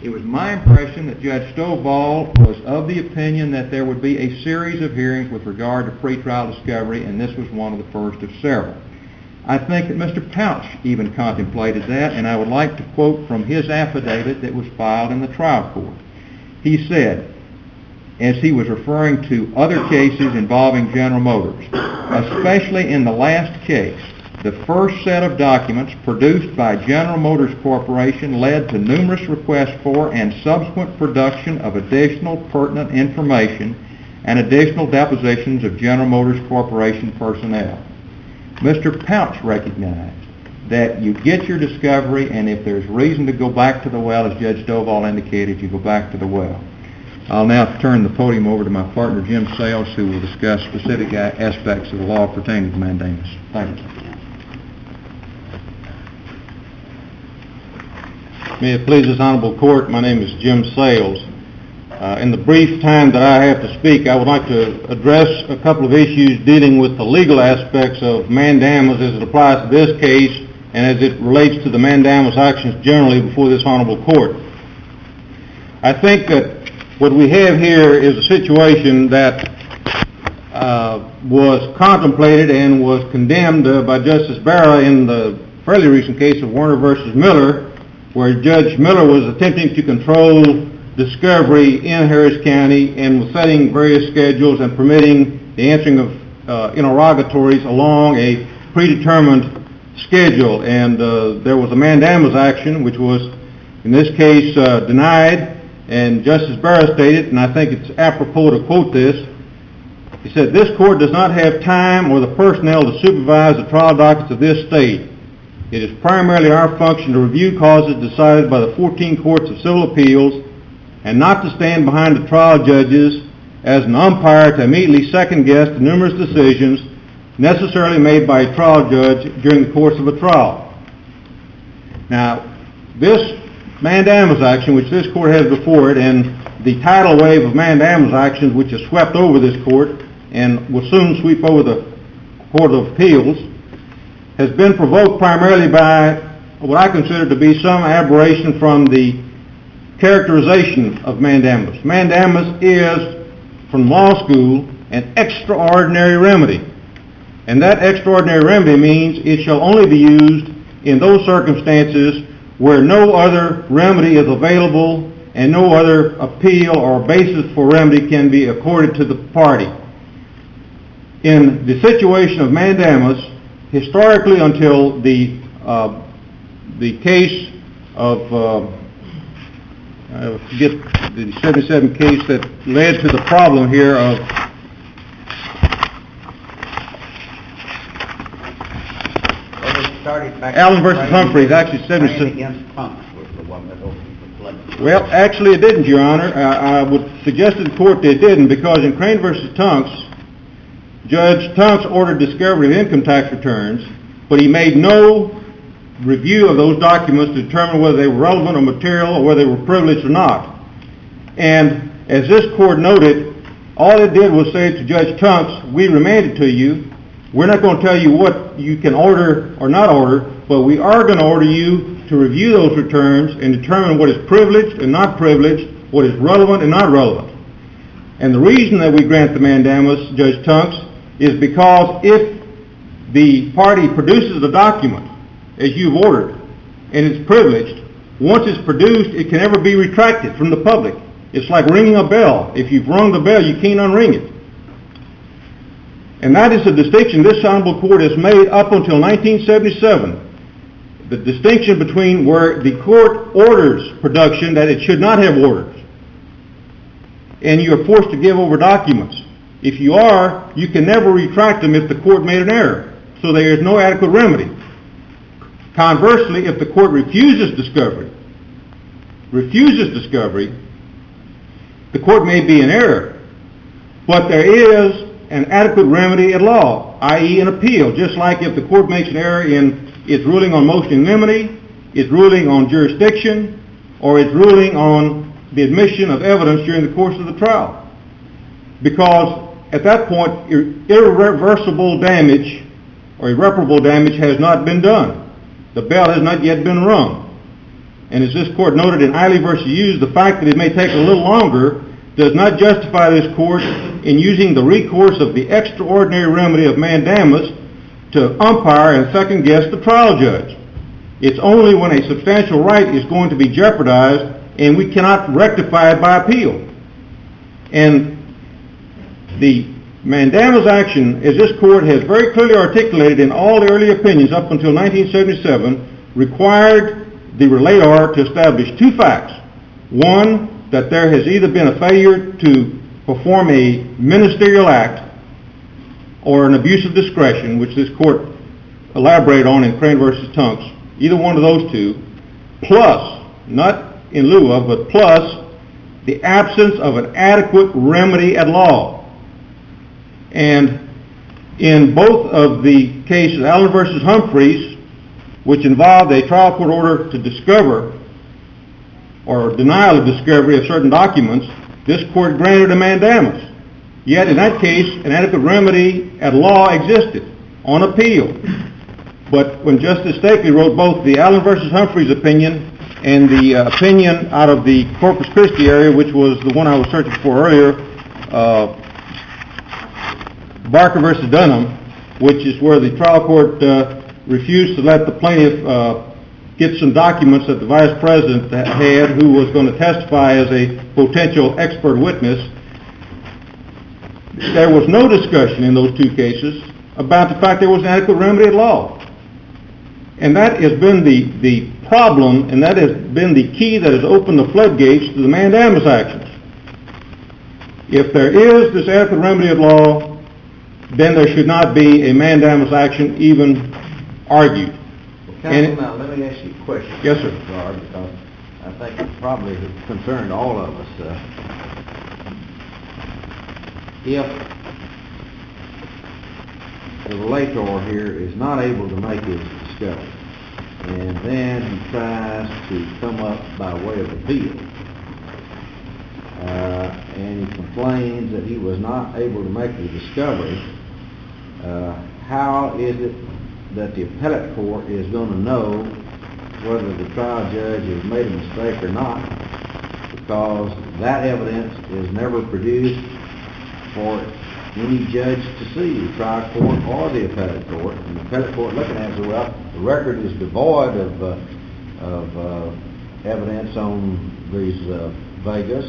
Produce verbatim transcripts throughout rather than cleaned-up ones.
It was my impression that Judge Stovall was of the opinion that there would be a series of hearings with regard to pretrial discovery, and this was one of the first of several. I think that Mister Pouch even contemplated that, and I would like to quote from his affidavit that was filed in the trial court. He said, as he was referring to other cases involving General Motors, especially in the last case, the first set of documents produced by General Motors Corporation led to numerous requests for and subsequent production of additional pertinent information and additional depositions of General Motors Corporation personnel. Mister Pouch recognized that you get your discovery, and if there's reason to go back to the well, as Judge Stovall indicated, you go back to the well. I'll now turn the podium over to my partner, Jim Sales, who will discuss specific aspects of the law pertaining to mandamus. Thank you. May it please this honorable court, my name is Jim Sales. Uh, in the brief time that I have to speak, I would like to address a couple of issues dealing with the legal aspects of mandamus as it applies to this case and as it relates to the mandamus actions generally before this honorable court. I think that what we have here is a situation that uh, was contemplated and was condemned uh, by Justice Barra in the fairly recent case of Warner versus Miller, where Judge Miller was attempting to control discovery in Harris County and was setting various schedules and permitting the answering of uh, interrogatories along a predetermined schedule. And uh, there was a mandamus action which was, in this case, uh, denied. And Justice Barra stated, and I think it's apropos to quote this, he said, "This court does not have time or the personnel to supervise the trial dockets of this state. It is primarily our function to review causes decided by the fourteen courts of civil appeals and not to stand behind the trial judges as an umpire to immediately second-guess the numerous decisions necessarily made by a trial judge during the course of a trial." Now, this mandamus action, which this court has before it, and the tidal wave of mandamus actions which has swept over this court and will soon sweep over the Court of Appeals, has been provoked primarily by what I consider to be some aberration from the characterization of mandamus. Mandamus is, from law school, an extraordinary remedy. And that extraordinary remedy means it shall only be used in those circumstances where no other remedy is available and no other appeal or basis for remedy can be accorded to the party. In the situation of mandamus, historically until the uh, the case of uh, I forget the seventy-seven case that led to the problem here of Allen versus Humphreys, actually seventy-seven. Against Punks was the one that opened the floodgates. Well, actually it didn't, Your Honor. I, I would suggest to the court that it didn't, because in Crane versus Tunks, Judge Tunks ordered discovery of income tax returns, but he made no review of those documents to determine whether they were relevant or material or whether they were privileged or not. And as this court noted, all it did was say to Judge Tunks, "We remanded to you. We're not going to tell you what you can order or not order, but we are going to order you to review those returns and determine what is privileged and not privileged, what is relevant and not relevant." And the reason that we grant the mandamus, Judge Tunks, is because if the party produces the document as you've ordered and it's privileged, once it's produced, it can never be retracted from the public. It's like ringing a bell. If you've rung the bell, you can't unring it. And that is the distinction this honorable court has made up until nineteen seventy-seven. The distinction between where the court orders production that it should not have ordered, and you are forced to give over documents. If you are, you can never retract them if the court made an error. So there is no adequate remedy. Conversely, if the court refuses discovery, refuses discovery, the court may be in error, but there is an adequate remedy at law, that is an appeal, just like if the court makes an error in its ruling on motion in limine, its ruling on jurisdiction, or its ruling on the admission of evidence during the course of the trial. Because at that point, irreversible damage or irreparable damage has not been done. The bell has not yet been rung. And as this court noted in Eiley versus Hughes, the fact that it may take a little longer does not justify this court in using the recourse of the extraordinary remedy of mandamus to umpire and second guess the trial judge. It's only when a substantial right is going to be jeopardized and we cannot rectify it by appeal. And the mandamus action, as this court has very clearly articulated in all the early opinions up until nineteen seventy-seven, required the relator to establish two facts. One, that there has either been a failure to perform a ministerial act or an abuse of discretion, which this court elaborated on in Crane versus Tunks, either one of those two, plus, not in lieu of, but plus the absence of an adequate remedy at law. And in both of the cases, Allen versus Humphreys, which involved a trial court order to discover or denial of discovery of certain documents, this court granted a mandamus. Yet in that case, an adequate remedy at law existed on appeal. But when Justice Stakely wrote both the Allen versus Humphreys opinion and the uh, opinion out of the Corpus Christi area, which was the one I was searching for earlier, uh, Barker versus Dunham, which is where the trial court uh, refused to let the plaintiff uh, get some documents that the vice president had, who was going to testify as a potential expert witness. There was no discussion in those two cases about the fact there was an adequate remedy at law. And that has been the, the problem, and that has been the key that has opened the floodgates to the mandamus actions. If there is this adequate remedy at law, then there should not be a mandamus action even argued. Well, Counsel, now let me ask you a question. Yes, sir. Regard, because I think it probably concerned all of us. Uh, if the relator here is not able to make his discovery, and then he tries to come up by way of appeal, uh, and he complains that he was not able to make the discovery, uh, how is it that the appellate court is going to know whether the trial judge has made a mistake or not? Because that evidence is never produced for any judge to see, the trial court or the appellate court. And the appellate court looking at it says, well, the record is devoid of, uh, of uh, evidence on these uh, Vegas,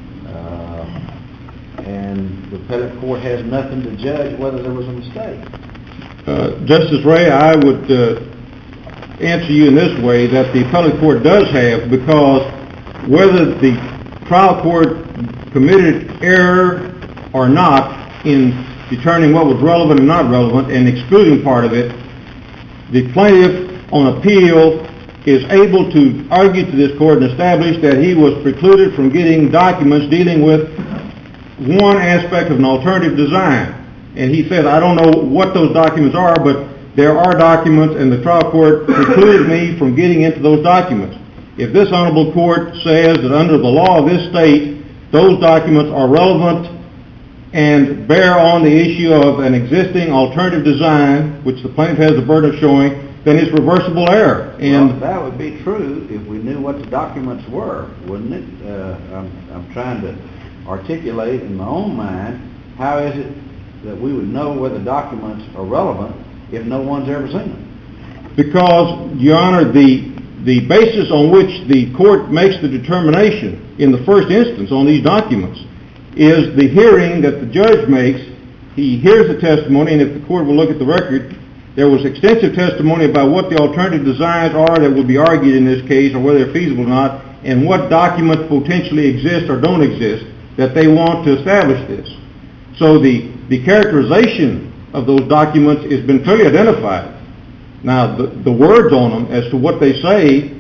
uh, and the appellate court has nothing to judge whether there was a mistake. Uh, Justice Ray, I would uh, answer you in this way, that the appellate court does have, because whether the trial court committed error or not in determining what was relevant and not relevant and excluding part of it, the plaintiff on appeal is able to argue to this court and establish that he was precluded from getting documents dealing with one aspect of an alternative design. And he said, I don't know what those documents are, but there are documents, and the trial court precluded me from getting into those documents. If this honorable court says that under the law of this state, those documents are relevant and bear on the issue of an existing alternative design, which the plaintiff has the burden of showing, then it's reversible error. And well, that would be true if we knew what the documents were, wouldn't it? Uh, I'm, I'm trying to articulate in my own mind, how is it that we would know whether documents are relevant if no one's ever seen them? Because, Your Honor, the, the basis on which the court makes the determination in the first instance on these documents is the hearing that the judge makes. He hears the testimony, and if the court will look at the record, there was extensive testimony about what the alternative designs are that would be argued in this case, or whether they're feasible or not, and what documents potentially exist or don't exist that they want to establish this. So the, the characterization of those documents has been clearly identified. Now, the, the words on them as to what they say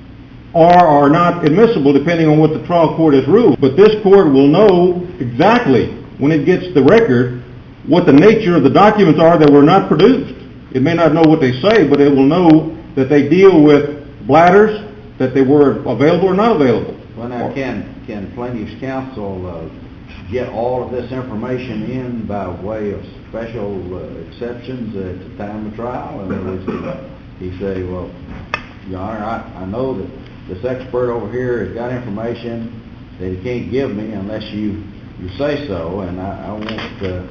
are or are not admissible depending on what the trial court has ruled. But this court will know exactly, when it gets the record, what the nature of the documents are that were not produced. It may not know what they say, but it will know that they deal with bladders, that they were available or not available. Well, now, can, can plaintiff's counsel uh, get all of this information in by way of special uh, exceptions at the time of trial? In other words, he say, well, Your Honor, I, I know that this expert over here has got information that he can't give me unless you, you say so, and I, I want, uh,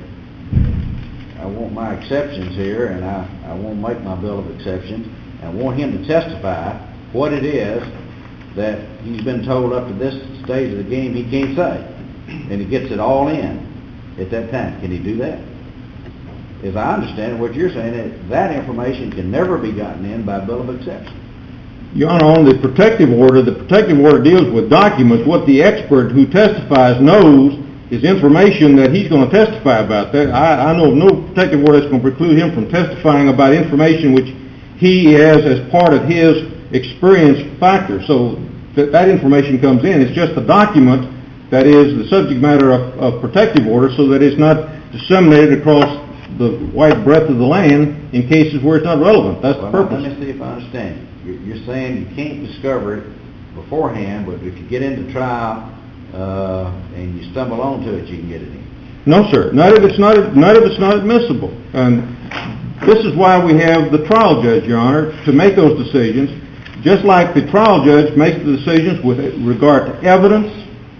I want my exceptions here, and I, I won't make my bill of exceptions. I want him to testify what it is that he's been told up to this stage of the game he can't say, and he gets it all in at that time. Can he do that? As I understand what you're saying, that, that information can never be gotten in by bill of exception. Your Honor, on the protective order, the protective order deals with documents. What the expert who testifies knows is information that he's going to testify about. That I, I know of no protective order that's going to preclude him from testifying about information which he has as part of his experience factor. So that, that information comes in. It's just the document that is the subject matter of, of protective order, so that it's not disseminated across the wide breadth of the land in cases where it's not relevant. That's well, the purpose. Let me see if I understand. You're, you're saying you can't discover it beforehand, but if you get into trial uh, and you stumble onto it, you can get it in. No, sir. None of it's not. None of it's not admissible. And this is why we have the trial judge, Your Honor, to make those decisions. Just like the trial judge makes the decisions with regard to evidence,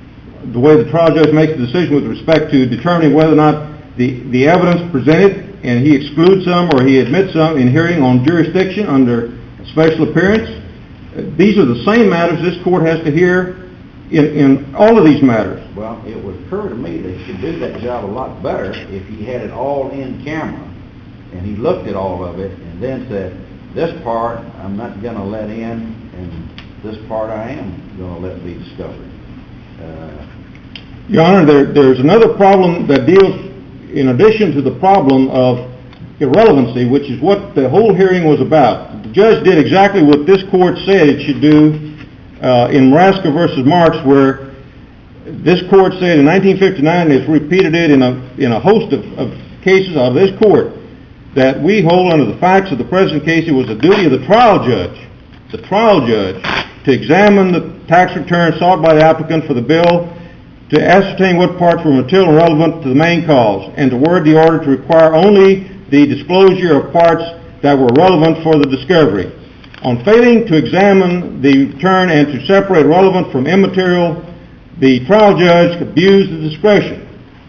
the way the trial judge makes the decision with respect to determining whether or not the, the evidence presented, and he excludes some or he admits some in hearing on jurisdiction under special appearance. These are the same matters this court has to hear in, in all of these matters. Well, it would occur to me that he could do that job a lot better if he had it all in camera, and he looked at all of it and then said, this part I'm not going to let in, and this part I am going to let be discovered. Uh, Your Honor, there, there's another problem that deals, in addition to the problem of irrelevancy, which is what the whole hearing was about. The judge did exactly what this court said it should do uh, in Maraska versus Marks, where this court said in nineteen fifty-nine, and it's repeated it in a, in a host of, of cases out of this court, that we hold under the facts of the present case it was the duty of the trial judge, the trial judge, to examine the tax return sought by the applicant for the bill, to ascertain what parts were material and relevant to the main cause, and to word the order to require only the disclosure of parts that were relevant for the discovery. On failing to examine the return and to separate relevant from immaterial, the trial judge abused the discretion.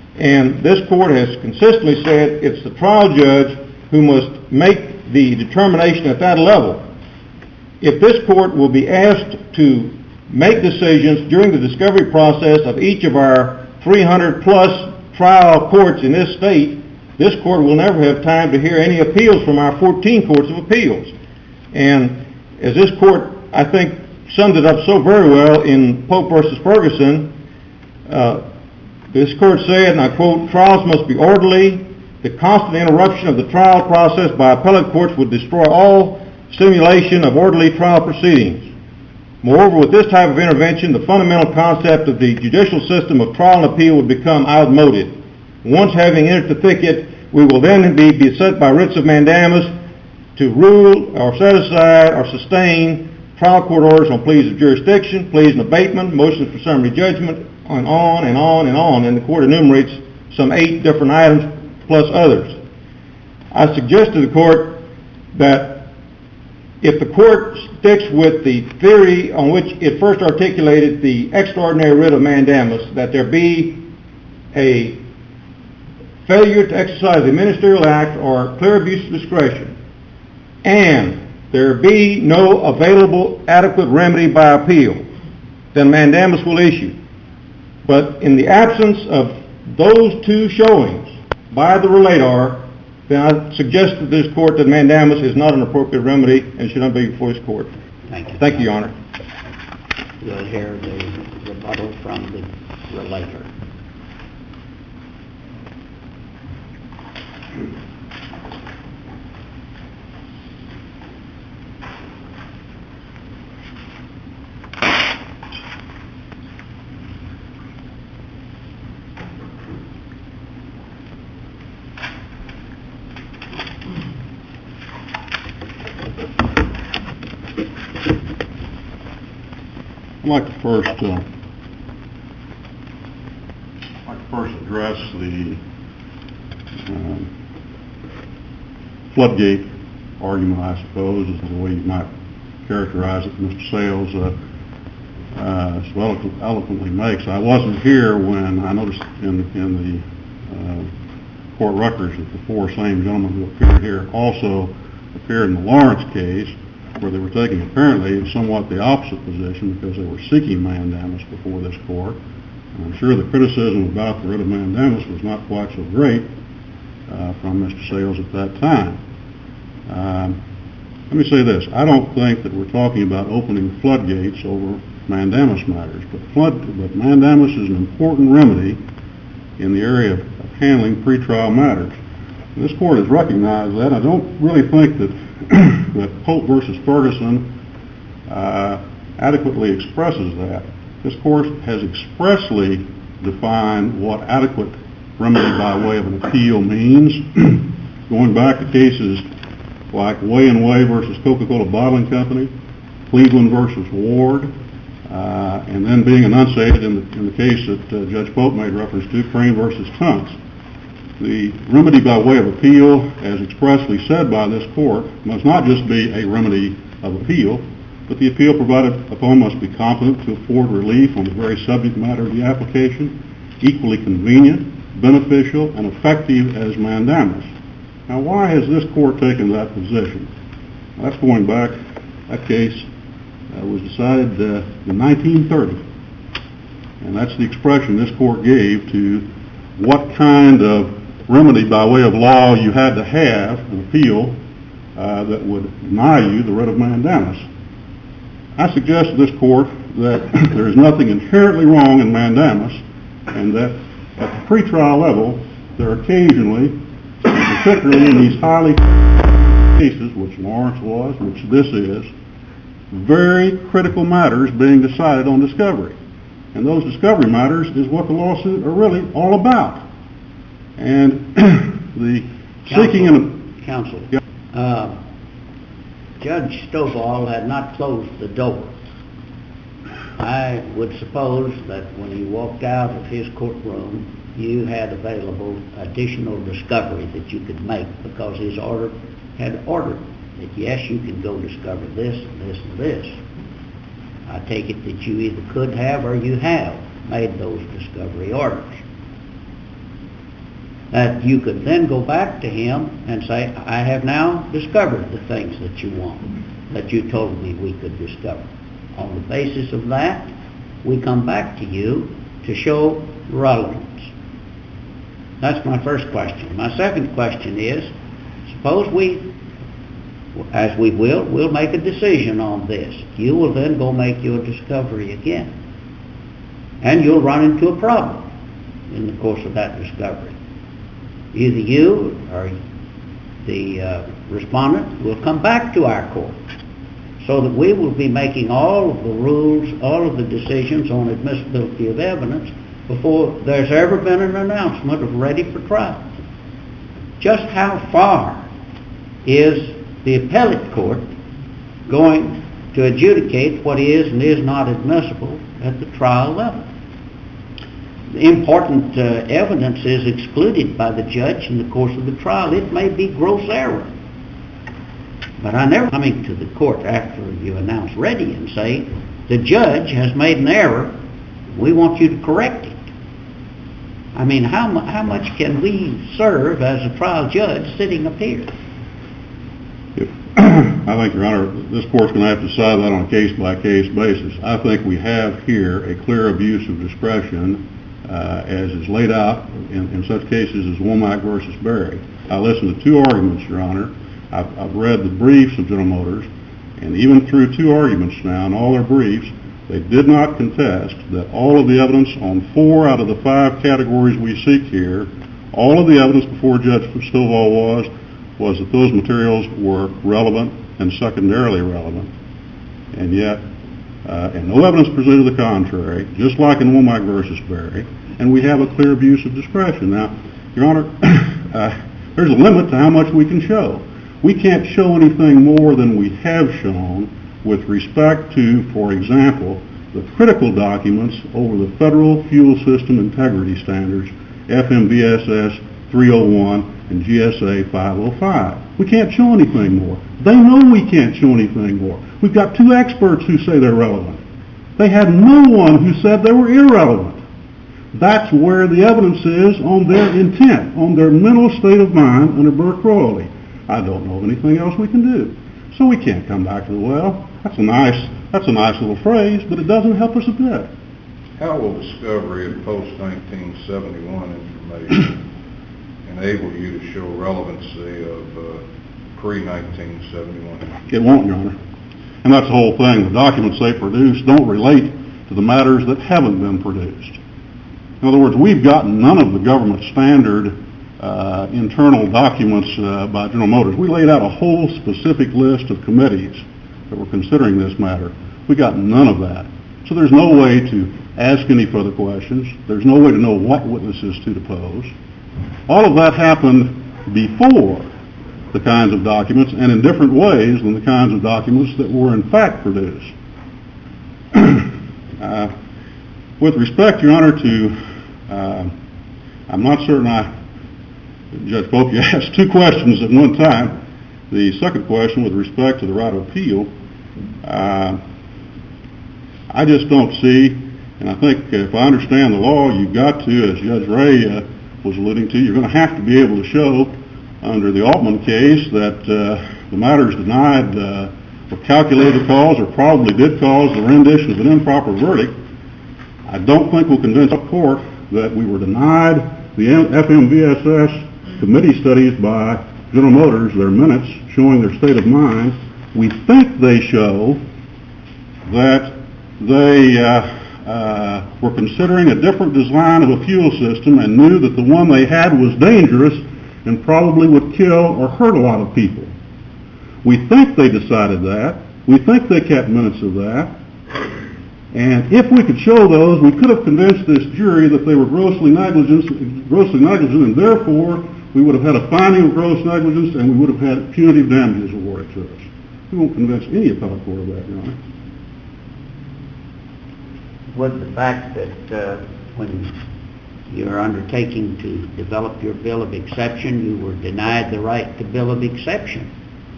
And this court has consistently said it's the trial judge who must make the determination at that level. If this court will be asked to make decisions during the discovery process of each of our three hundred plus trial courts in this state, this court will never have time to hear any appeals from our fourteen courts of appeals. And as this court, I think, summed it up so very well in Pope versus Ferguson, uh, this court said, and I quote, trials must be orderly. The constant interruption of the trial process by appellate courts would destroy all simulation of orderly trial proceedings. Moreover, with this type of intervention, the fundamental concept of the judicial system of trial and appeal would become outmoded. Once having entered the thicket, we will then be beset by writs of mandamus to rule or set aside or sustain trial court orders on pleas of jurisdiction, pleas in abatement, motions for summary judgment, and on and on and on. And the court enumerates some eight different items plus others. I suggest to the court that if the court sticks with the theory on which it first articulated the extraordinary writ of mandamus, that there be a failure to exercise a ministerial act or clear abuse of discretion, and there be no available adequate remedy by appeal, then mandamus will issue. But in the absence of those two showings by the relator, then I suggest to this court that mandamus is not an appropriate remedy and should not be before this court. Thank you. Thank you, Your Honor. We'll hear the rebuttal from the relator. I'd like to first, uh, I'd like to first address the um, floodgate argument, I suppose, is the way you might characterize it. Mister Sales uh, uh, so elo- eloquently makes. I wasn't here when I noticed in, in the uh, court records that the four same gentlemen who appeared here also appeared in the Lawrence case, where they were taking apparently somewhat the opposite position because they were seeking mandamus before this court. And I'm sure the criticism about the writ of mandamus was not quite so great uh, from Mister Sales at that time. Um, let me say this. I don't think that we're talking about opening floodgates over mandamus matters, but, flood, but mandamus is an important remedy in the area of, of handling pretrial matters. And this court has recognized that. I don't really think that, that Pope versus Ferguson uh, adequately expresses that. This court has expressly defined what adequate remedy by way of an appeal means, going back to cases like Way and Way versus Coca-Cola Bottling Company, Cleveland versus Ward, uh, and then being enunciated in the, in the case that uh, Judge Pope made reference to, Crane versus Tunks. The remedy by way of appeal, as expressly said by this court, must not just be a remedy of appeal, but the appeal provided upon must be competent to afford relief on the very subject matter of the application, equally convenient, beneficial, and effective as mandamus. Now, why has this court taken that position? Well, that's going back, that case uh, was decided uh, in nineteen thirty. And that's the expression this court gave to what kind of remedy by way of law you had to have, an appeal, uh, that would deny you the writ of mandamus. I suggest to this court that there is nothing inherently wrong in mandamus, and that at the pretrial level, there occasionally, particularly in these highly cases, which Lawrence was, which this is, very critical matters being decided on discovery. And those discovery matters is what the lawsuit are really all about. And the Counsel, seeking an... Counsel, Yeah. uh, Judge Stovall had not closed the door. I would suppose that when he walked out of his courtroom, you had available additional discovery that you could make, because his order had ordered that yes, you can go discover this and this and this. I take it that you either could have or you have made those discovery orders. That you could then go back to him and say, I have now discovered the things that you want, that you told me we could discover. On the basis of that, we come back to you to show relevance. That's my first question. My second question is, suppose we, as we will, we'll make a decision on this. You will then go make your discovery again. And you'll run into a problem in the course of that discovery. Either you or the uh, respondent will come back to our court, so that we will be making all of the rules, all of the decisions on admissibility of evidence before there's ever been an announcement of ready for trial. Just how far is the appellate court going to adjudicate what is and is not admissible at the trial level? The important uh, evidence is excluded by the judge in the course of the trial. It may be gross error. But I never coming to the court after you announce ready and say, the judge has made an error, we want you to correct it. I mean, how, mu- how much can we serve as a trial judge sitting up here? If, I think, Your Honor, this court's going to have to decide that on a case-by-case basis. I think we have here a clear abuse of discretion, uh, as is laid out in, in such cases as Womack versus Berry. I listened to two arguments, Your Honor. I've, I've read the briefs of General Motors, and even through two arguments now in all their briefs, they did not contest that all of the evidence on four out of the five categories we seek here, all of the evidence before Judge Stovall was, was that those materials were relevant and secondarily relevant. And yet, uh, and no evidence presented to the contrary, just like in Womack versus Berry, and we have a clear abuse of discretion. Now, Your Honor, uh, there's a limit to how much we can show. We can't show anything more than we have shown with respect to, for example, the critical documents over the Federal Fuel System Integrity Standards, F M V S S three oh one and G S A five oh five. We can't show anything more. They know we can't show anything more. We've got two experts who say they're relevant. They had no one who said they were irrelevant. That's where the evidence is on their intent, on their mental state of mind under Burke-Crowley. I don't know of anything else we can do. So we can't come back to the well. That's a nice, that's a nice little phrase, but it doesn't help us a bit. How will discovery of post nineteen seventy-one information enable you to show relevancy of uh, pre nineteen seventy-one? It won't, Your Honor. And that's the whole thing. The documents they produce don't relate to the matters that haven't been produced. In other words, we've gotten none of the government standard uh, internal documents uh, by General Motors. We laid out a whole specific list of committees that were considering this matter. We got none of that. So there's no way to ask any further questions. There's no way to know what witnesses to depose. All of that happened before the kinds of documents and in different ways than the kinds of documents that were in fact produced. uh, with respect, Your Honor, to, uh, I'm not certain I, Judge Pope, you asked two questions at one time. The second question with respect to the right of appeal, uh, I just don't see, and I think if I understand the law, you've got to, as Judge Ray uh, was alluding to, you're going to have to be able to show under the Altman case that uh, the matters denied uh, were calculated to cause or probably did cause the rendition of an improper verdict. I don't think we'll convince the court that we were denied the F M V S S committee studies by General Motors, their minutes showing their state of mind. We think they show that they uh, uh, were considering a different design of a fuel system and knew that the one they had was dangerous and probably would kill or hurt a lot of people. We think they decided that. We think they kept minutes of that. And if we could show those, we could have convinced this jury that they were grossly negligent, grossly negligent, and therefore we would have had a finding of gross negligence and we would have had punitive damages awarded to us. We won't convince any appellate court of that, Your Honor. Would the fact that uh, when you're undertaking to develop your bill of exception, you were denied the right to bill of exception,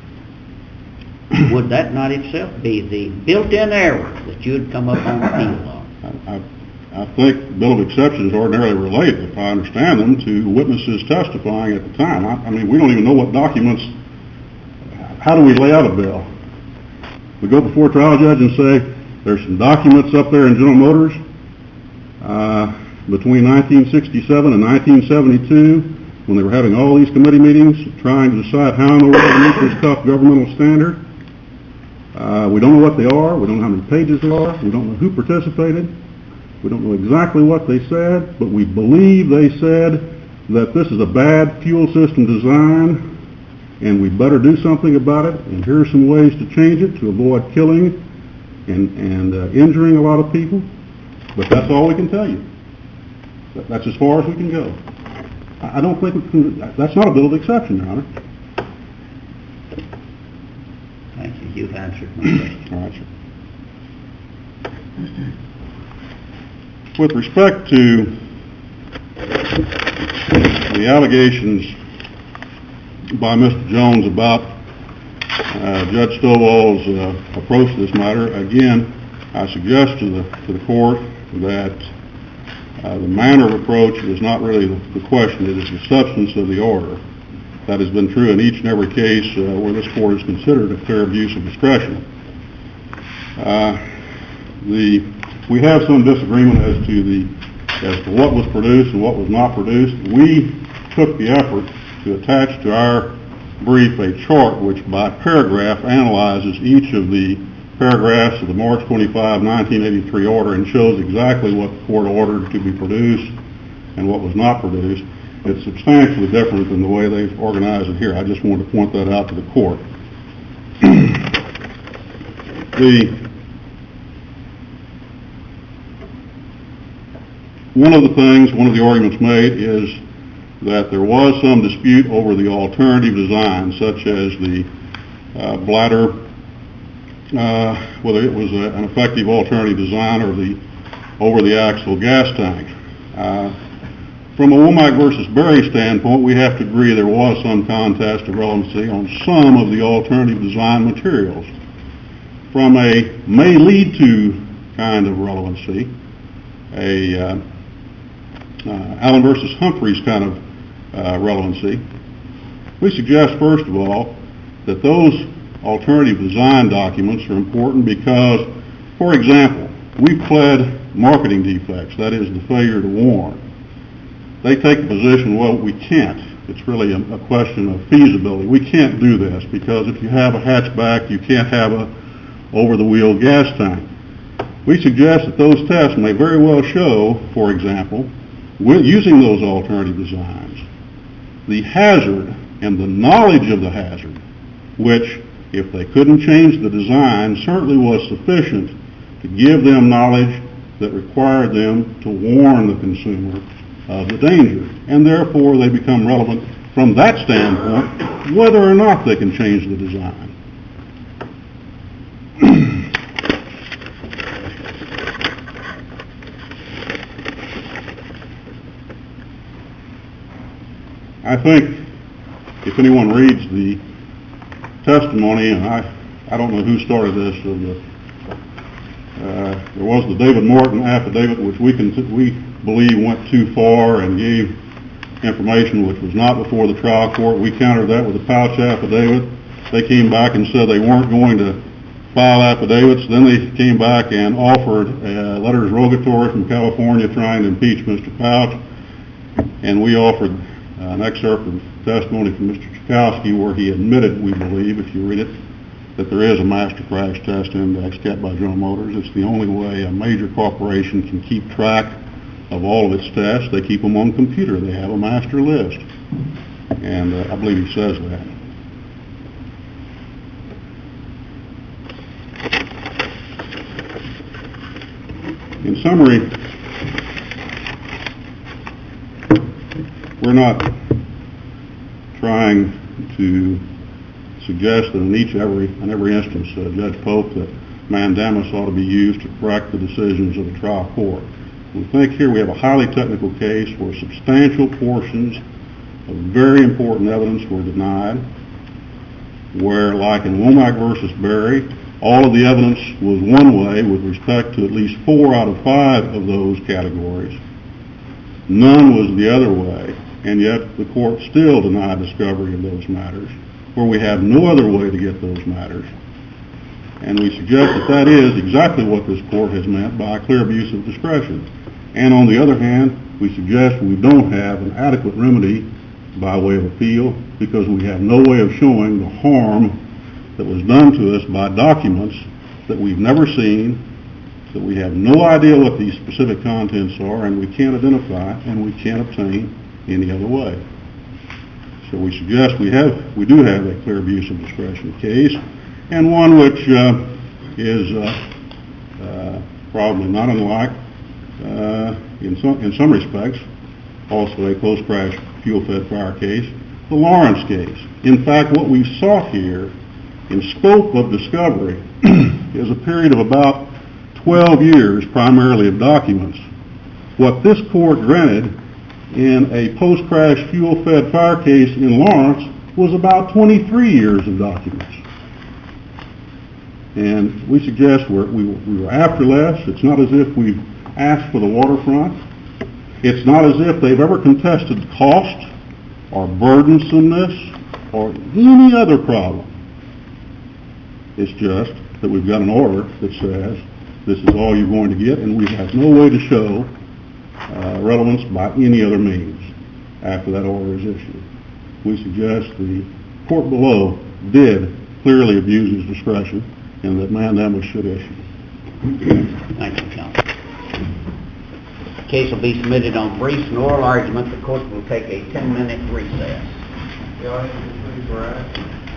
would that not itself be the built-in error that you'd come up on appeal on? I, I, I think bill of exceptions ordinarily relate, if I understand them, to witnesses testifying at the time. I, I mean, we don't even know what documents. How do we lay out a bill? We go before a trial judge and say, there's some documents up there in General Motors uh, between nineteen sixty-seven and nineteen seventy-two when they were having all these committee meetings trying to decide how in the world to meet this tough governmental standard. Uh, we don't know what they are. We don't know how many pages they are. We don't know who participated. We don't know exactly what they said, but we believe they said that this is a bad fuel system design and we better do something about it, and here are some ways to change it to avoid killing and, and uh, injuring a lot of people. But that's all we can tell you. That's as far as we can go. I don't think we can, that's not a bill of exception, Your Honor. Thank you. You've answered my question. All right, sir. With respect to the allegations by Mister Jones about uh, Judge Stovall's uh, approach to this matter, again, I suggest to the, to the court that uh, the manner of approach is not really the, the question. It is the substance of the order. That has been true in each and every case uh, where this court has considered a clear abuse of discretion. Uh, the, we have some disagreement as to the as to what was produced and what was not produced. We took the effort to attach to our brief a chart which by paragraph analyzes each of the paragraphs of the March twenty-fifth, nineteen eighty-three order and shows exactly what the court ordered to be produced and what was not produced. It's substantially different than the way they've organized it here. I just wanted to point that out to the court. the One of the things, one of the arguments made is that there was some dispute over the alternative design, such as the uh, bladder, uh, whether it was a, an effective alternative design or the over-the-axle gas tank. Uh, From a Womack versus Berry standpoint, we have to agree there was some contest of relevancy on some of the alternative design materials. From a may lead to kind of relevancy, a uh, uh, Allen versus Humphreys kind of uh, relevancy. We suggest, first of all, that those alternative design documents are important because, for example, we pled marketing defects, that is, the failure to warn. They take the position, well, we can't. It's really a, a question of feasibility. We can't do this because if you have a hatchback, you can't have a over-the-wheel gas tank. We suggest that those tests may very well show, for example, with using those alternative designs, the hazard and the knowledge of the hazard, which, if they couldn't change the design, certainly was sufficient to give them knowledge that required them to warn the consumer of the danger, and therefore they become relevant from that standpoint, whether or not they can change the design. I think if anyone reads the testimony, and I, I don't know who started this, of the, uh, there was the David Morton affidavit, which we can, we believe went too far and gave information which was not before the trial court. We countered that with a pouch affidavit. They came back and said they weren't going to file affidavits. Then they came back and offered uh, letters rogatory from California trying to impeach Mister Pouch, and we offered uh, an excerpt of testimony from Mister Chakowski where he admitted, we believe, if you read it, that there is a master crash test index kept by General Motors. It's the only way a major corporation can keep track of all of its tests. They keep them on a computer. They have a master list. And uh, I believe he says that. In summary, we're not trying to suggest that in each every in every instance, uh, Judge Pope, that mandamus ought to be used to correct the decisions of the trial court. We think here we have a highly technical case where substantial portions of very important evidence were denied, where, like in Womack versus Berry, all of the evidence was one way with respect to at least four out of five of those categories. None was the other way, and yet the court still denied discovery of those matters, where we have no other way to get those matters. And we suggest that that is exactly what this court has meant by a clear abuse of discretion. And on the other hand, we suggest we don't have an adequate remedy by way of appeal because we have no way of showing the harm that was done to us by documents that we've never seen, that we have no idea what these specific contents are, and we can't identify and we can't obtain any other way. So we suggest we have, we do have a clear abuse of discretion case, and one which uh, is uh, uh, probably not unlike, uh, in some in some respects, also a post-crash fuel-fed fire case, the Lawrence case. In fact, what we've sought here in scope of discovery is a period of about twelve years, primarily of documents. What this court granted in a post-crash fuel-fed fire case in Lawrence was about twenty-three years of documents. And we suggest we're, we, we were after less. It's not as if we've asked for the waterfront. It's not as if they've ever contested cost or burdensomeness or any other problem. It's just that we've got an order that says this is all you're going to get, and we have no way to show uh, relevance by any other means after that order is issued. We suggest the court below did clearly abuse his discretion and that mandamus should issue. Thank you, counsel. The case will be submitted on briefs and oral argument. The court will take a ten-minute recess. Yeah, I think it's pretty bright.